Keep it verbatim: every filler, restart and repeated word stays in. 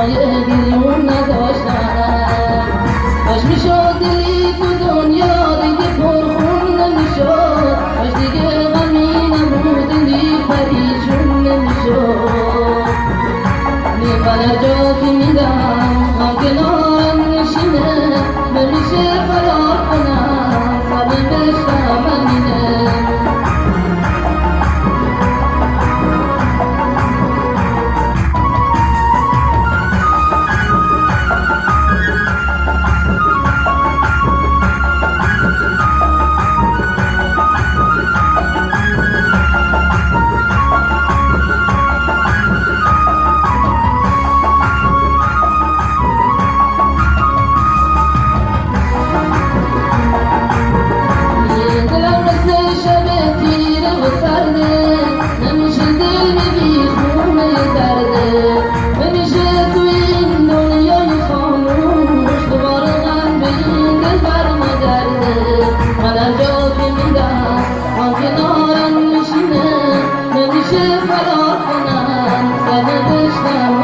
دنیای بیرون نداشتم. کاش میشد دلی تو دنیا دیگه پرخون نمیشد، کاش دیگه غمی نبود دلی پریشون نمیشد. نیمه جا که میدم هم کنارم نشینه، نمیشه فرار کنم سبب عشقم همینه. فرار کنم سبب عشقم